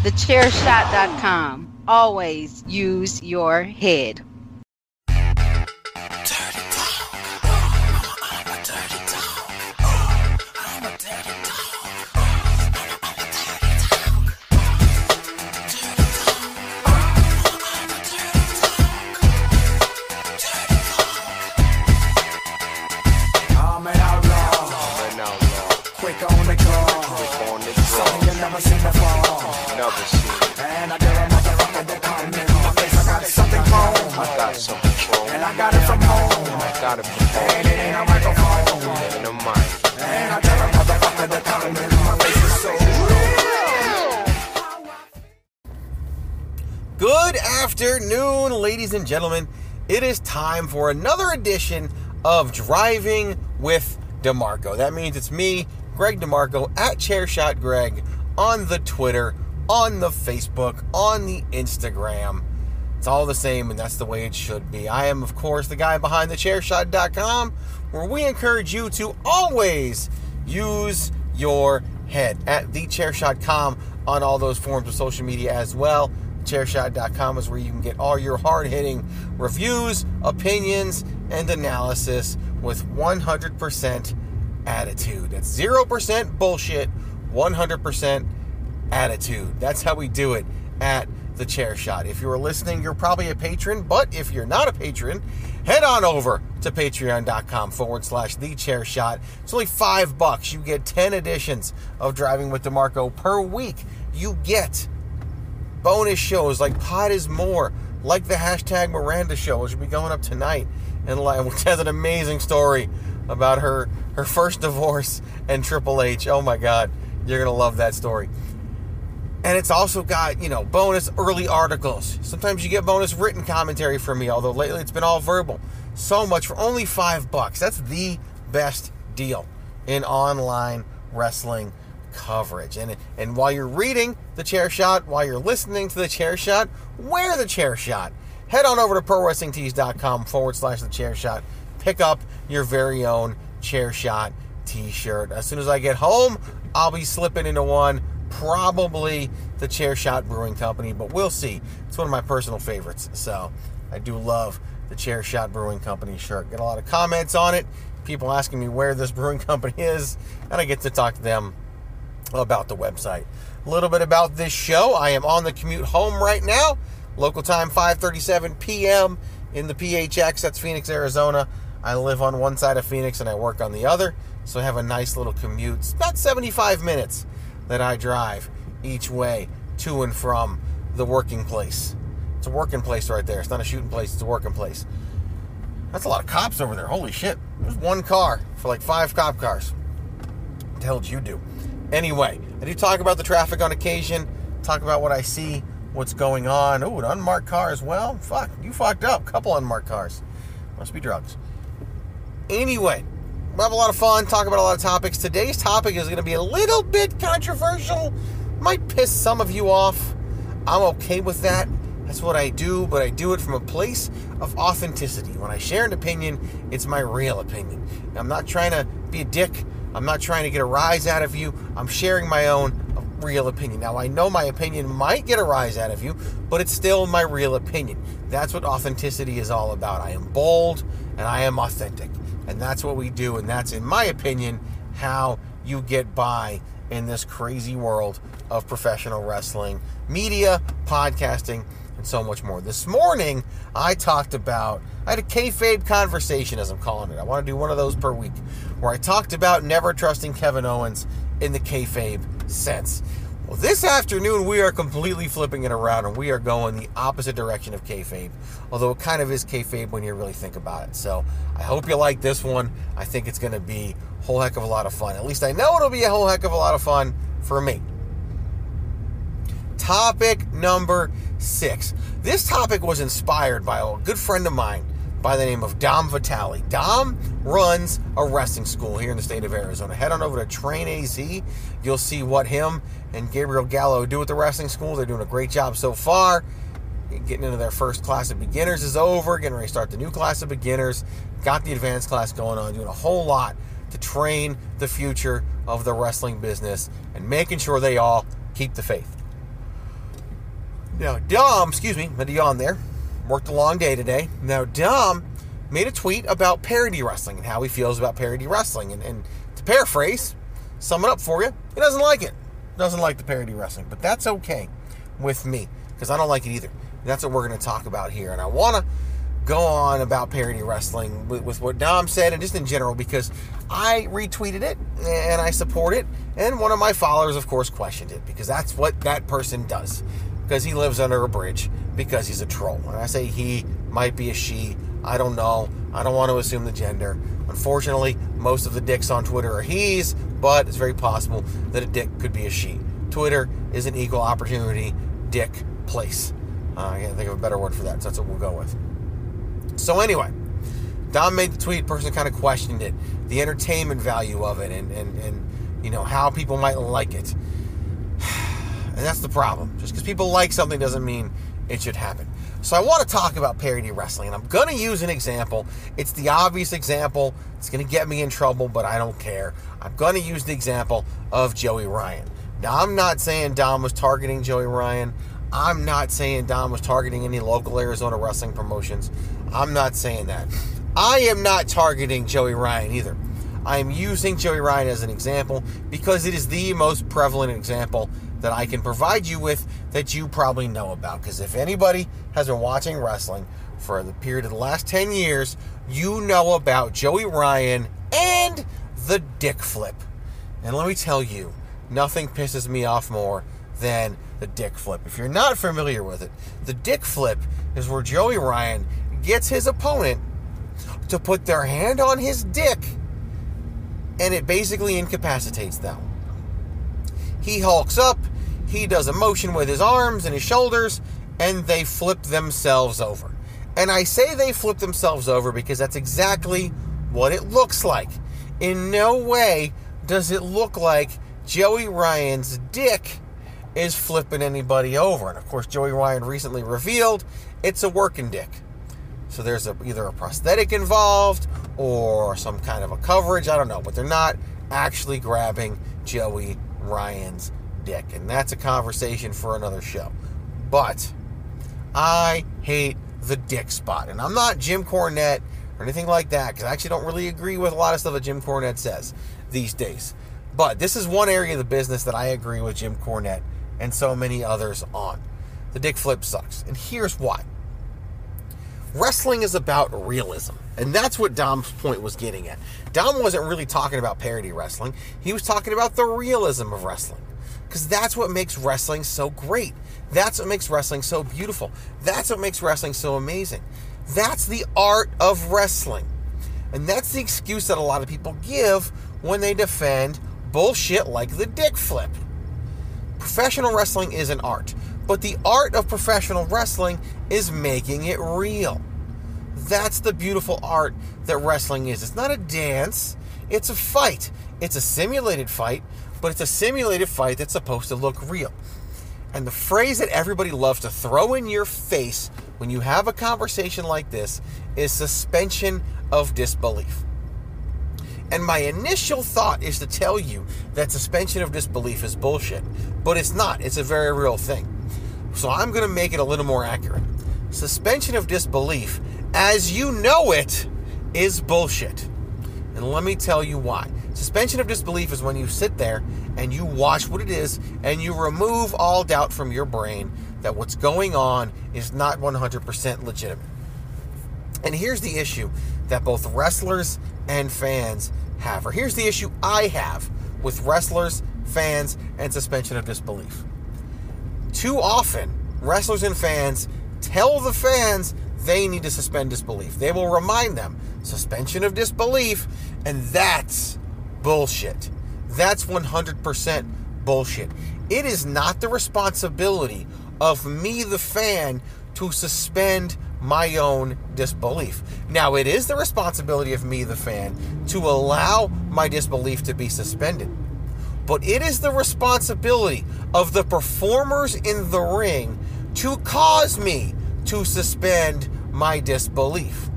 thechairshot.com. Always use your head. Good afternoon, ladies and gentlemen. It is time for another edition of Driving with DeMarco. That means it's me, Greg DeMarco, at Chairshot Greg, on the Twitter, on the Facebook, on the Instagram. It's all the same, and that's the way it should be. I am, of course, the guy behind thechairshot.com, where we encourage you to always use your head. At thechairshot.com on all those forms of social media as well. Chairshot.com is where you can get all your hard-hitting reviews, opinions, and analysis with 100% attitude. That's 0% bullshit, 100% attitude. That's how we do it at The Chair Shot. If you're listening, you're probably a patron, but if you're not a patron, head on over to patreon.com/The Chair Shot. It's only $5. You get 10 editions of Driving with DeMarco per week. You get bonus shows like Pod is More, like the hashtag Miranda Show, which will be going up tonight, and which has an amazing story about her first divorce and Triple H. Oh my God, you're going to love that story. And it's also got, bonus early articles. Sometimes you get bonus written commentary from me, although lately it's been all verbal. So much for only $5. That's the best deal in online wrestling coverage. And while you're reading The Chair Shot, while you're listening to The Chair Shot, wear The Chair Shot. Head on over to ProWrestlingTees.com/The Chair Shot. Pick up your very own Chair Shot t-shirt. As soon as I get home, I'll be slipping into one. Probably the Chair Shot Brewing Company, but we'll see. It's one of my personal favorites, so I do love the Chair Shot Brewing Company shirt. Get a lot of comments on it, people asking me where this brewing company is, and I get to talk to them about the website. A little bit about this show. I am on the commute home right now. Local time 5:37 p.m. in the PHX. That's Phoenix, Arizona. I live on one side of Phoenix and I work on the other, so I have a nice little commute. It's about 75 minutes that I drive each way to and from the working place. It's a working place right there. It's not a shooting place, it's a working place. That's a lot of cops over there. Holy shit. There's one car for like 5 cop cars. What the hell did you do? Anyway, I do talk about the traffic on occasion, talk about what I see, what's going on. Oh, an unmarked car as well? Fuck, you fucked up. Couple unmarked cars. Must be drugs. Anyway, we'll have a lot of fun, talk about a lot of topics. Today's topic is going to be a little bit controversial. Might piss some of you off. I'm okay with that. That's what I do, but I do it from a place of authenticity. When I share an opinion, it's my real opinion. I'm not trying to be a dick. I'm not trying to get a rise out of you. I'm sharing my own real opinion. Now, I know my opinion might get a rise out of you, but it's still my real opinion. That's what authenticity is all about. I am bold and I am authentic. And that's what we do, and that's, in my opinion, how you get by in this crazy world of professional wrestling, media, podcasting, and so much more. This morning, I had a kayfabe conversation, as I'm calling it. I want to do one of those per week, where I talked about never trusting Kevin Owens in the kayfabe sense. Well, this afternoon, we are completely flipping it around, and we are going the opposite direction of kayfabe, although it kind of is kayfabe when you really think about it. So I hope you like this one. I think it's going to be a whole heck of a lot of fun. At least I know it'll be a whole heck of a lot of fun for me. Topic number 6. This topic was inspired by a good friend of mine by the name of Dom Vitale. Dom runs a wrestling school here in the state of Arizona. Head on over to Train AZ. You'll see what him and Gabriel Gallo do at the wrestling school. They're doing a great job so far. Getting into their first class of beginners is over. Getting ready to start the new class of beginners. Got the advanced class going on. Doing a whole lot to train the future of the wrestling business and making sure they all keep the faith. Now, Dom, had to yawn there. Worked a long day today. Now, Dom made a tweet about parody wrestling and how he feels about parody wrestling. And to paraphrase, sum it up for you, he doesn't like it. Doesn't like the parody wrestling. But that's okay with me, because I don't like it either. And that's what we're going to talk about here. And I want to go on about parody wrestling with what Dom said and just in general, because I retweeted it and I support it. And one of my followers, of course, questioned it, because that's what that person does. Because he lives under a bridge, because he's a troll. And I say he, might be a she, I don't know. I don't want to assume the gender. Unfortunately, most of the dicks on Twitter are he's, but it's very possible that a dick could be a she. Twitter is an equal opportunity dick place. I can't think of a better word for that, so that's what we'll go with. So anyway, Dom made the tweet, person kind of questioned it, the entertainment value of it, and you know, how people might like it. And that's the problem. Just because people like something doesn't mean it should happen. So I want to talk about parody wrestling, and I'm going to use an example. It's the obvious example. It's going to get me in trouble, but I don't care. I'm going to use the example of Joey Ryan. Now, I'm not saying Dom was targeting Joey Ryan. I'm not saying Dom was targeting any local Arizona wrestling promotions. I'm not saying that. I am not targeting Joey Ryan either. I am using Joey Ryan as an example because it is the most prevalent example that I can provide you with that you probably know about. Because if anybody has been watching wrestling for the period of the last 10 years, you know about Joey Ryan and the dick flip. And let me tell you, nothing pisses me off more than the dick flip. If you're not familiar with it, the dick flip is where Joey Ryan gets his opponent to put their hand on his dick, and it basically incapacitates them. He hulks up, he does a motion with his arms and his shoulders, and they flip themselves over. And I say they flip themselves over because that's exactly what it looks like. In no way does it look like Joey Ryan's dick is flipping anybody over. And of course, Joey Ryan recently revealed it's a working dick. So there's either a prosthetic involved or some kind of a coverage, I don't know. But they're not actually grabbing Joey Ryan's dick. And that's a conversation for another show. But I hate the dick spot. And I'm not Jim Cornette or anything like that, because I actually don't really agree with a lot of stuff that Jim Cornette says these days. But this is one area of the business that I agree with Jim Cornette and so many others on. The dick flip sucks. And here's why. Wrestling is about realism. And that's what Dom's point was getting at. Dom wasn't really talking about parody wrestling. He was talking about the realism of wrestling. Because that's what makes wrestling so great. That's what makes wrestling so beautiful. That's what makes wrestling so amazing. That's the art of wrestling. And that's the excuse that a lot of people give when they defend bullshit like the dick flip. Professional wrestling is an art. But the art of professional wrestling is making it real. That's the beautiful art that wrestling is. It's not a dance. It's a fight. It's a simulated fight, but it's a simulated fight that's supposed to look real. And the phrase that everybody loves to throw in your face when you have a conversation like this is suspension of disbelief. And my initial thought is to tell you that suspension of disbelief is bullshit. But it's not. It's a very real thing. So I'm going to make it a little more accurate. Suspension of disbelief, as you know it, is bullshit. And let me tell you why. Suspension of disbelief is when you sit there and you watch what it is and you remove all doubt from your brain that what's going on is not 100% legitimate. And here's the issue that both wrestlers and fans have, or here's the issue I have with wrestlers, fans, and suspension of disbelief. Too often, wrestlers and fans tell the fans they need to suspend disbelief. They will remind them, suspension of disbelief, and that's bullshit. That's 100% bullshit. It is not the responsibility of me, the fan, to suspend my own disbelief. Now, it is the responsibility of me, the fan, to allow my disbelief to be suspended. But it is the responsibility of the performers in the ring to cause me to suspend my disbelief.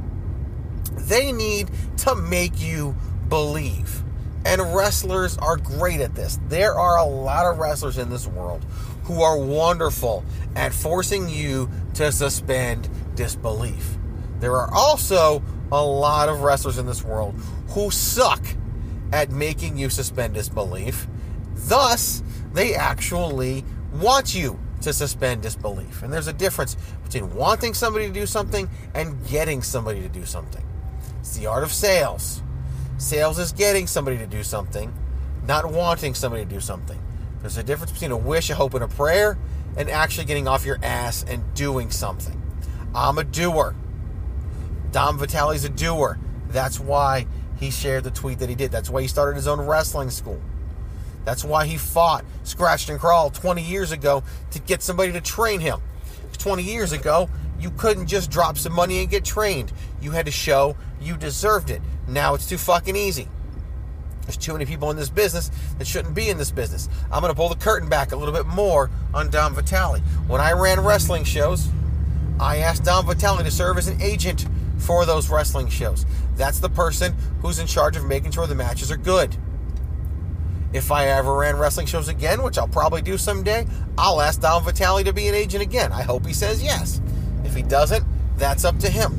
They need to make you believe. And wrestlers are great at this. There are a lot of wrestlers in this world who are wonderful at forcing you to suspend disbelief. There are also a lot of wrestlers in this world who suck at making you suspend disbelief. Thus, they actually want you to suspend disbelief. And there's a difference between wanting somebody to do something and getting somebody to do something. It's the art of sales. Sales is getting somebody to do something, not wanting somebody to do something. There's a difference between a wish, a hope, and a prayer, and actually getting off your ass and doing something. I'm a doer. Dom Vitale's a doer. That's why he shared the tweet that he did. That's why he started his own wrestling school. That's why he fought, scratched and crawled 20 years ago to get somebody to train him. 20 years ago, you couldn't just drop some money and get trained. You had to show you deserved it. Now it's too fucking easy. There's too many people in this business that shouldn't be in this business. I'm going to pull the curtain back a little bit more on Dom Vitale. When I ran wrestling shows, I asked Dom Vitale to serve as an agent for those wrestling shows. That's the person who's in charge of making sure the matches are good. If I ever ran wrestling shows again, which I'll probably do someday, I'll ask Dom Vitale to be an agent again. I hope he says yes. If he doesn't, that's up to him.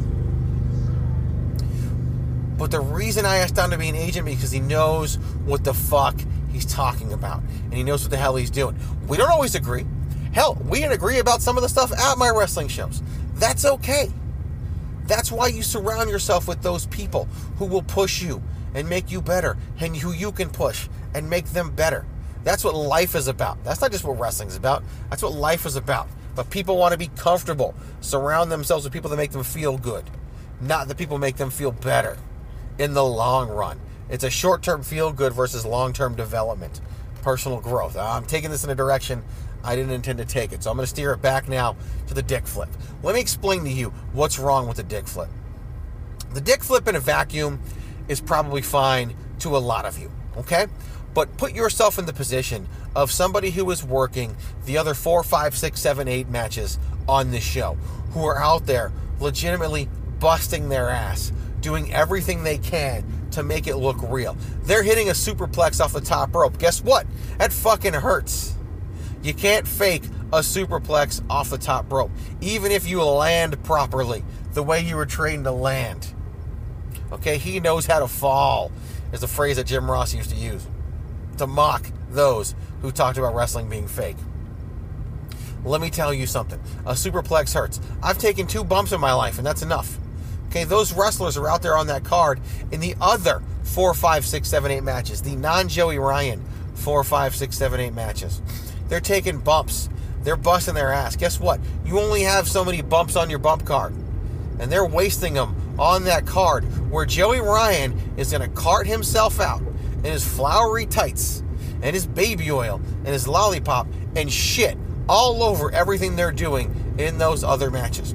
But the reason I asked Dom to be an agent is because he knows what the fuck he's talking about. And he knows what the hell he's doing. We don't always agree. Hell, we didn't agree about some of the stuff at my wrestling shows. That's okay. That's why you surround yourself with those people who will push you and make you better, and who you can push and make them better. That's what life is about. That's not just what wrestling is about. That's what life is about. But people want to be comfortable, surround themselves with people that make them feel good, not the people make them feel better in the long run. It's a short-term feel-good versus long-term development, personal growth. I'm taking this in a direction I didn't intend to take it, so I'm going to steer it back now to the dick flip. Let me explain to you what's wrong with the dick flip. The dick flip in a vacuum is probably fine to a lot of you, okay? But put yourself in the position of somebody who is working the other 4, 5, 6, 7, 8 matches on this show, who are out there legitimately busting their ass, doing everything they can to make it look real. They're hitting a superplex off the top rope. Guess what? That fucking hurts. You can't fake a superplex off the top rope, even if you land properly, the way you were trained to land. Okay, he knows how to fall, is a phrase that Jim Ross used to use to mock those who talked about wrestling being fake. Let me tell you something. A superplex hurts. I've taken 2 bumps in my life, and that's enough. Okay, those wrestlers are out there on that card in the other 4, 5, 6, 7, 8 matches, the non-Joey Ryan 4, 5, 6, 7, 8 matches. They're taking bumps. They're busting their ass. Guess what? You only have so many bumps on your bump card, and they're wasting them on that card where Joey Ryan is going to cart himself out in his flowery tights and his baby oil and his lollipop and shit all over everything they're doing in those other matches.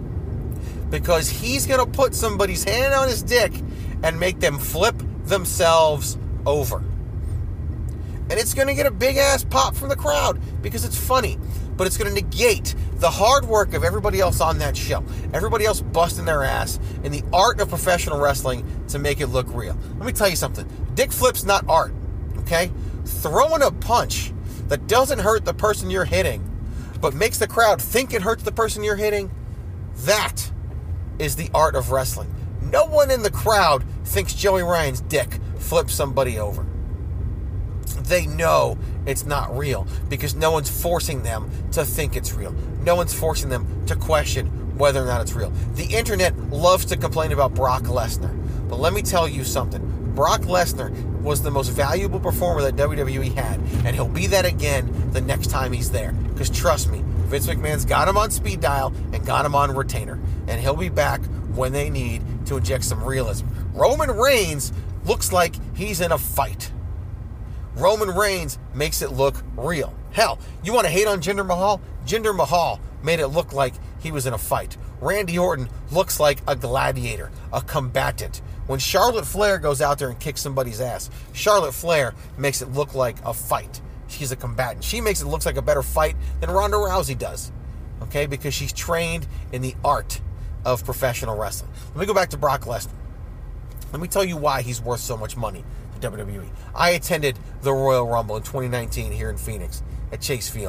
Because he's going to put somebody's hand on his dick and make them flip themselves over. And it's going to get a big-ass pop from the crowd because it's funny. But it's going to negate the hard work of everybody else on that show. Everybody else busting their ass in the art of professional wrestling to make it look real. Let me tell you something. Dick flip's not art, okay? Throwing a punch that doesn't hurt the person you're hitting, but makes the crowd think it hurts the person you're hitting, that is the art of wrestling. No one in the crowd thinks Joey Ryan's dick flips somebody over. They know it's not real because no one's forcing them to think it's real. No one's forcing them to question whether or not it's real. The internet loves to complain about Brock Lesnar, but let me tell you something. Brock Lesnar was the most valuable performer that WWE had, and he'll be that again the next time he's there. Because trust me, Vince McMahon's got him on speed dial and got him on retainer, and he'll be back when they need to inject some realism. Roman Reigns looks like he's in a fight. Roman Reigns makes it look real. Hell, you want to hate on Jinder Mahal? Jinder Mahal made it look like he was in a fight. Randy Orton looks like a gladiator, a combatant. When Charlotte Flair goes out there and kicks somebody's ass, Charlotte Flair makes it look like a fight. She's a combatant. She makes it look like a better fight than Ronda Rousey does. Okay? Because she's trained in the art of professional wrestling. Let me go back to Brock Lesnar. Let me tell you why he's worth so much money to WWE. I attended the Royal Rumble in 2019 here in Phoenix at Chase Field.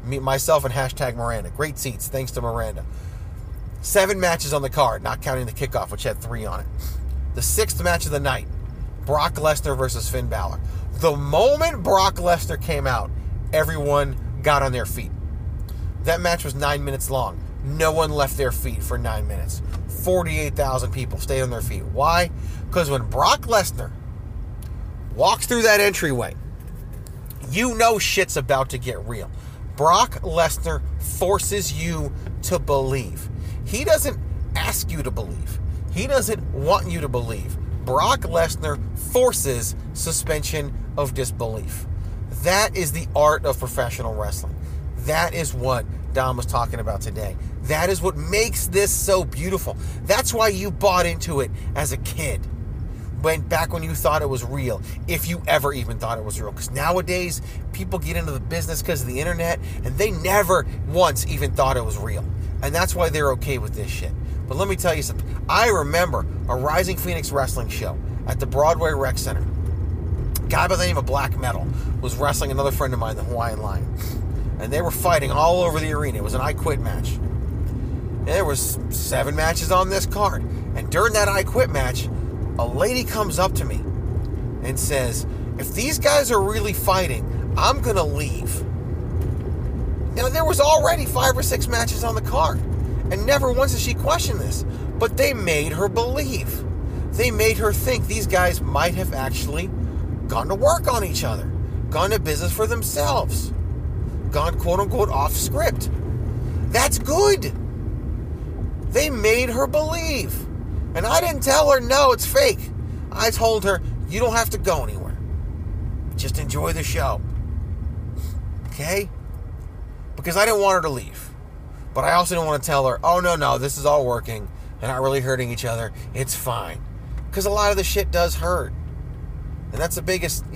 Myself and hashtag Miranda. Great seats. Thanks to Miranda. 7 matches on the card, not counting the kickoff, which had 3 on it. The 6th match of the night, Brock Lesnar versus Finn Balor. The moment Brock Lesnar came out, everyone got on their feet. That match was 9 minutes long. No one left their feet for 9 minutes. 48,000 people stayed on their feet. Why? Because when Brock Lesnar walks through that entryway, you know shit's about to get real. Brock Lesnar forces you to believe. He doesn't ask you to believe. He doesn't want you to believe. Brock Lesnar forces suspension of disbelief. That is the art of professional wrestling. That is what Dom was talking about today. That is what makes this so beautiful. That's why you bought into it as a kid. Back when you thought it was real, if you ever even thought it was real. Because nowadays, people get into the business because of the internet, and they never once even thought it was real. And that's why they're okay with this shit. But let me tell you something. I remember a Rising Phoenix wrestling show at the Broadway Rec Center. A guy by the name of Black Metal was wrestling another friend of mine, the Hawaiian Lion. And they were fighting all over the arena. It was an I Quit match. And there was 7 matches on this card. And during that I Quit match, a lady comes up to me and says, if these guys are really fighting, I'm going to leave. Now, there was already 5 or 6 matches on the card. And never once did she question this. But they made her believe. They made her think these guys might have actually gone to work on each other. Gone to business for themselves. Gone, quote-unquote, off script. That's good. They made her believe. And I didn't tell her, no, it's fake. I told her, you don't have to go anywhere. Just enjoy the show. Okay? Because I didn't want her to leave. But I also didn't want to tell her, oh, no, this is all working. They're not really hurting each other. It's fine. Because a lot of the shit does hurt. And that's the biggest,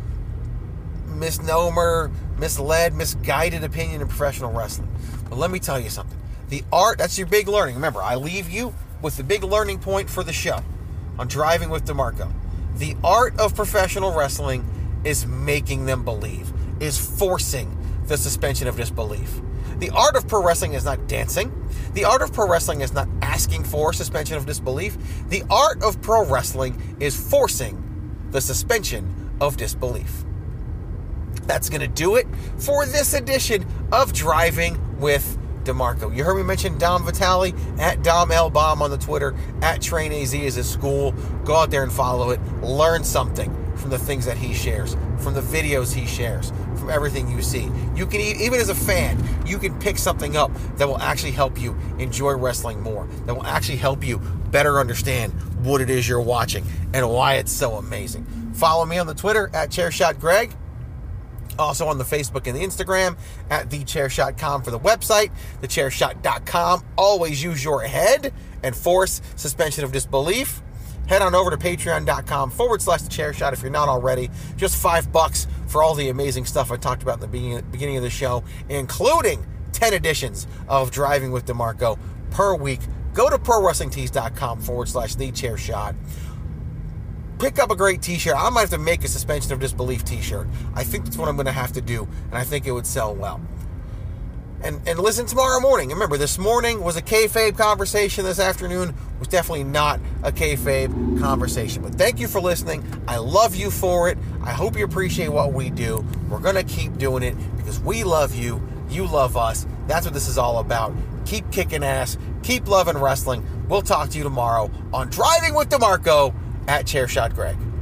misnomer, misled, misguided opinion in professional wrestling. But let me tell you something. The art, that's your big learning. Remember, I leave you with the big learning point for the show on Driving with DeMarco. The art of professional wrestling is making them believe, is forcing the suspension of disbelief. The art of pro wrestling is not dancing. The art of pro wrestling is not asking for suspension of disbelief. The art of pro wrestling is forcing the suspension of disbelief. That's going to do it for this edition of Driving with DeMarco. You heard me mention Dom Vitale, at Dom L. Bomb on the Twitter, at TrainAZ is his school. Go out there and follow it. Learn something from the things that he shares, from the videos he shares, from everything you see. You can, even as a fan, you can pick something up that will actually help you enjoy wrestling more, that will actually help you better understand what it is you're watching and why it's so amazing. Follow me on the Twitter, at ChairShotGreg. Also on the Facebook and the Instagram, at TheChairShot.com for the website, TheChairShot.com. Always use your head and force suspension of disbelief. Head on over to Patreon.com/TheChairShot if you're not already. Just $5 for all the amazing stuff I talked about in the beginning of the show, including 10 editions of Driving with DeMarco per week. Go to ProWrestlingTees.com/TheChairShot. Pick up a great t-shirt. I might have to make a suspension of disbelief t-shirt. I think that's what I'm going to have to do, and I think it would sell well. And listen tomorrow morning. Remember, this morning was a kayfabe conversation. This afternoon was definitely not a kayfabe conversation. But thank you for listening. I love you for it. I hope you appreciate what we do. We're going to keep doing it because we love you. You love us. That's what this is all about. Keep kicking ass. Keep loving wrestling. We'll talk to you tomorrow on Driving with DeMarco, at ChairShotGreg.